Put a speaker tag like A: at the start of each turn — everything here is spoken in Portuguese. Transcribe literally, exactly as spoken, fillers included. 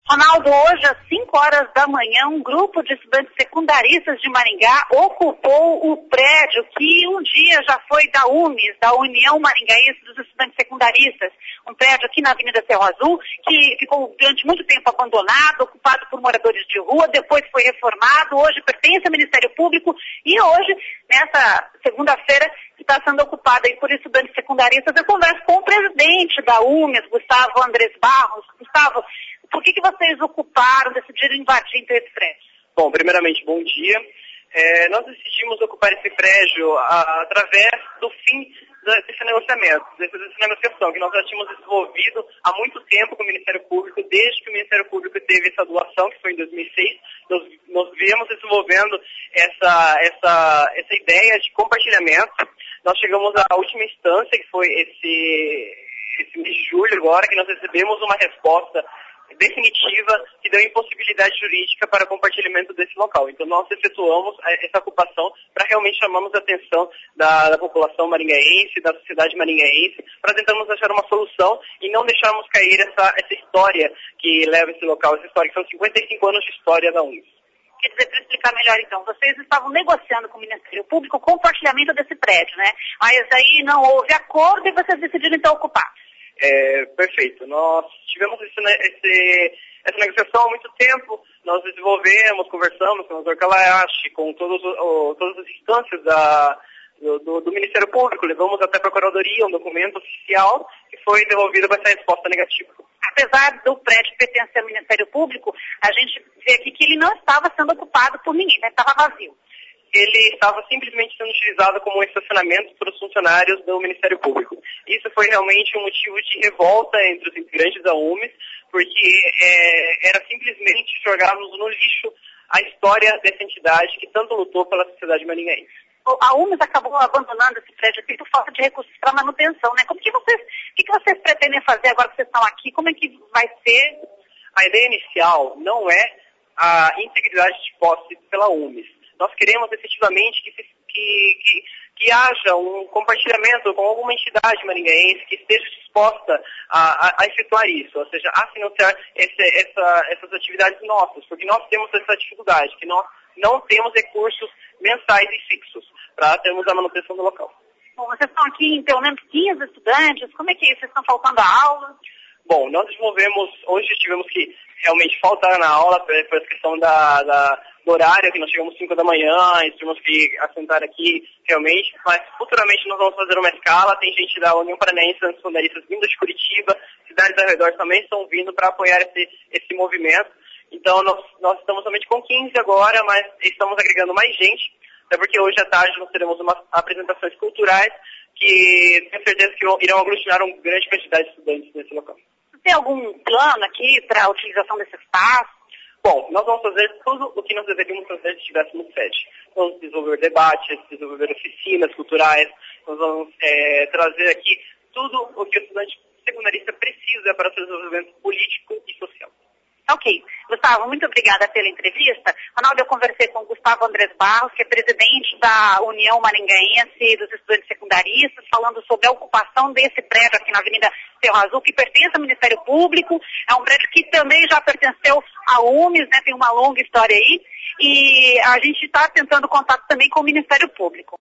A: Ronaldo, hoje às cinco horas da manhã, um grupo de estudantes secundaristas de Maringá ocupou o prédio que um dia já foi da U M E S, da União Maringaense dos Estudantes Secundaristas. Um prédio aqui na Avenida Cerro Azul, que ficou durante muito tempo abandonado, ocupado por moradores de rua, depois foi reformado, hoje pertence ao Ministério Público e hoje, nessa segunda-feira, está sendo ocupado aí por estudantes secundaristas. Eu converso com o presidente da U M E S, Gustavo Andrés Barros. Gustavo, por que, que vocês ocuparam, decidiram invadir então esse prédio?
B: Bom, primeiramente, bom dia. É, nós decidimos ocupar esse prédio a, através do fim desse negociamento, dessa negociação que nós já tínhamos desenvolvido há muito tempo com o Ministério Público, desde que o Ministério Público teve essa doação, que foi em dois mil e seis, nós, nós viemos desenvolvendo essa, essa, essa ideia de compartilhamento. Nós chegamos à última instância, que foi esse, esse mês de julho agora, que nós recebemos uma resposta definitiva que deu impossibilidade jurídica para compartilhamento desse local. Então nós efetuamos essa ocupação para realmente chamarmos a atenção da, da população maringaense, da sociedade maringaense, para tentarmos achar uma solução e não deixarmos cair essa, essa história que leva esse local, essa história que são cinquenta e cinco anos de história da U M E S.
A: Quer dizer, para explicar melhor então, vocês estavam negociando com o Ministério Público o compartilhamento desse prédio, né? Mas aí não houve acordo e vocês decidiram então ocupar.
B: É, perfeito. Nós tivemos esse, esse, essa negociação há muito tempo, nós desenvolvemos, conversamos com o doutor Kalayashi, com todos, o, todas as instâncias da, do, do, do Ministério Público, levamos até a Procuradoria um documento oficial que foi devolvido com essa resposta negativa.
A: Apesar do prédio pertencer ao Ministério Público, a gente vê aqui que ele não estava sendo ocupado por ninguém, né? Estava vazio.
B: Ele estava simplesmente sendo utilizado como um estacionamento para os funcionários do Ministério Público. Isso foi realmente um motivo de revolta entre os integrantes da U M E S, porque é, era simplesmente jogarmos no lixo a história dessa entidade que tanto lutou pela sociedade maringaense.
A: A U M E S acabou abandonando esse prédio aqui por falta de recursos para manutenção, né? Como que vocês, o que, que vocês pretendem fazer agora que vocês estão aqui? Como é que vai ser?
B: A ideia inicial não é a integridade de posse pela U M E S. Nós queremos efetivamente que, que, que, que haja um compartilhamento com alguma entidade maringaense que esteja disposta a, a, a efetuar isso, ou seja, a financiar esse, essa, essas atividades nossas, porque nós temos essa dificuldade, que nós não temos recursos mensais e fixos para termos a manutenção do local.
A: Bom, vocês estão aqui em pelo menos quinze estudantes, como é que é isso? Vocês estão faltando a aula?
B: Bom, nós desenvolvemos, hoje tivemos que realmente faltar na aula por essa questão da, da, do horário, que nós chegamos às cinco da manhã, e tivemos que assentar aqui realmente, mas futuramente nós vamos fazer uma escala, tem gente da União Paranaense dos Fundaristas vindo de Curitiba, cidades ao redor também estão vindo para apoiar esse, esse movimento. Então nós, nós estamos somente com quinze agora, mas estamos agregando mais gente, até porque hoje à tarde nós teremos umas apresentações culturais que tenho certeza que irão aglutinar uma grande quantidade de estudantes nesse local.
A: Tem algum plano aqui para a utilização desse espaço?
B: Bom, nós vamos fazer tudo o que nós deveríamos fazer se estivéssemos sede. Vamos desenvolver debates, desenvolver oficinas culturais, nós vamos é, trazer aqui tudo o que o estudante secundarista precisa para o seu desenvolvimento político e social.
A: Ok. Gustavo, muito obrigada pela entrevista. Ronaldo, eu conversei com o Gustavo Andrés Barros, que é presidente da União Maringaense dos Estudantes Secundaristas, falando sobre a ocupação desse prédio aqui na Avenida Cerro Azul, que pertence ao Ministério Público. É um prédio que também já pertenceu à U M E S, né? Tem uma longa história aí. E a gente está tentando contato também com o Ministério Público.